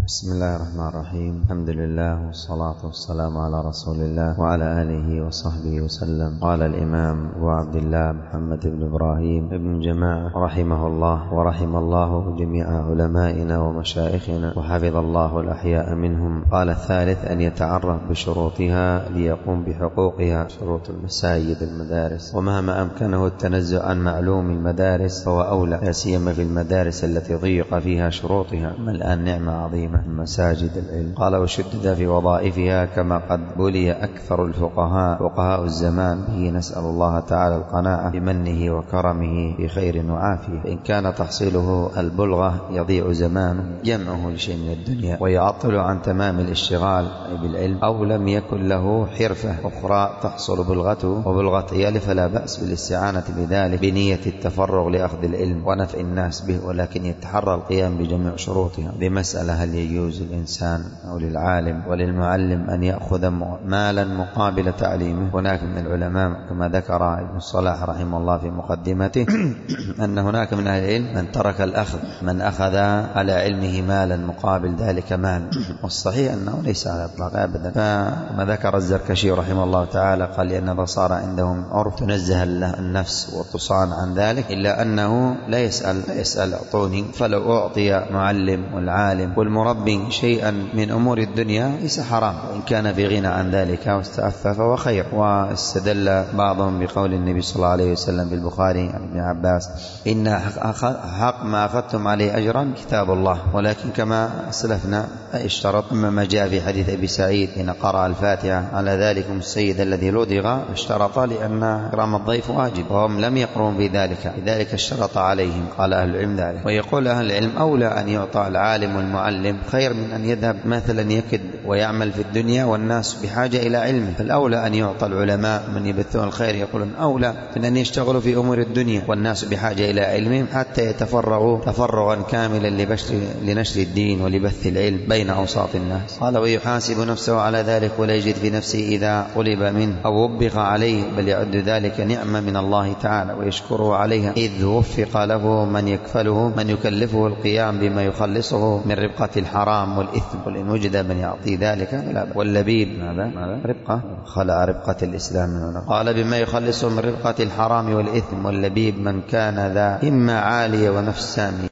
بسم الله الرحمن الرحيم. الحمد لله والصلاة والسلام على رسول الله وعلى آله وصحبه وسلم. قال الإمام أبو عبد الله محمد بن إبراهيم بن جماعة رحمه الله ورحم الله جميع علمائنا ومشايخنا وحفظ الله الأحياء منهم. قال الثالث أن يتعرف بشروطها ليقوم بحقوقها، شروط المساجد المدارس، ومهما أمكنه التنزه عن معلوم المدارس فهو أولى، لا سيما في المدارس التي ضيق فيها شروطها. أما الآن نعمة عظيمة مساجد العلم. قال وشدد في وظائفها كما قد بلي أكثر الفقهاء فقهاء الزمان به، نسأل الله تعالى القناعة بمنه وكرمه بخير وعافية. فإن كان تحصيله البلغة يضيع زمانه جمعه لشيء من الدنيا ويعطل عن تمام الاشتغال بالعلم، أو لم يكن له حرفة أخرى تحصل بلغته وبلغة عياله، فلا بأس بالاستعانة بذلك بنية التفرغ لأخذ العلم ونفع الناس به، ولكن يتحرى القيام بجميع شروطها. بمسألة هل يجوز للإنسان أو للعالم وللمعلم أن يأخذ مالا مقابل تعليمه؟ هناك من العلماء كما ذكر ابن الصلاح رحمه الله في مقدمته أن هناك من أهل العلم من ترك الأخذ، من أخذ على علمه مالا مقابل ذلك مال، والصحيح أنه ليس على الإطلاق أبدا. فما ذكر الزركشي رحمه الله تعالى قال لأن صار عندهم عرف تنزه النفس وتصان عن ذلك، إلا أنه لا يسأل أعطوني، فلو أعطي معلم والعالم والمربي شيئا من أمور الدنيا ليس حرام، وإن كان في غنى عن ذلك واستعفى فهو خير. واستدل بعضهم بقول النبي صلى الله عليه وسلم في البخاري عن ابن عباس إن حق ما أخذتم عليه أجرا كتاب الله، ولكن كما أسلفنا اشترط ما جاء في حديث أبي سعيد إن قرأ الفاتحة على ذلكم السيد الذي لدغ، اشترط لأن إكرام الضيف واجب وهم لم يقرون بذلك، لذلك اشترط عليهم. قال أهل العلم ذلك. ويقول أهل العلم أولى أن يعطى العالم والمعلم خير من أن يذهب مثلا يكد ويعمل في الدنيا والناس بحاجة إلى علمه. فالأولى أن يعطى العلماء من يبثون الخير، يقولون أولى من أن يشتغلوا في أمور الدنيا والناس بحاجة إلى علمهم حتى يتفرغوا تفرغا كاملا لنشر الدين ولبث العلم بين أوساط الناس. قال ويحاسب نفسه على ذلك ولا يجد في نفسه إذا طلب منه أو وبخ عليه، بل يعد ذلك نعمة من الله تعالى ويشكره عليها، إذ وفق له من يكلفه القيام بما يخلصه من ربقة الحرام والإثم، وإن وجد من يعطي ذلك فلا بأس. واللبيب ماذا؟ ربقة، خلع ربقة الإسلام منه. قال بما يخلصه من ربقة الحرام والإثم، واللبيب من كان ذا إما عالية ونفس سامية.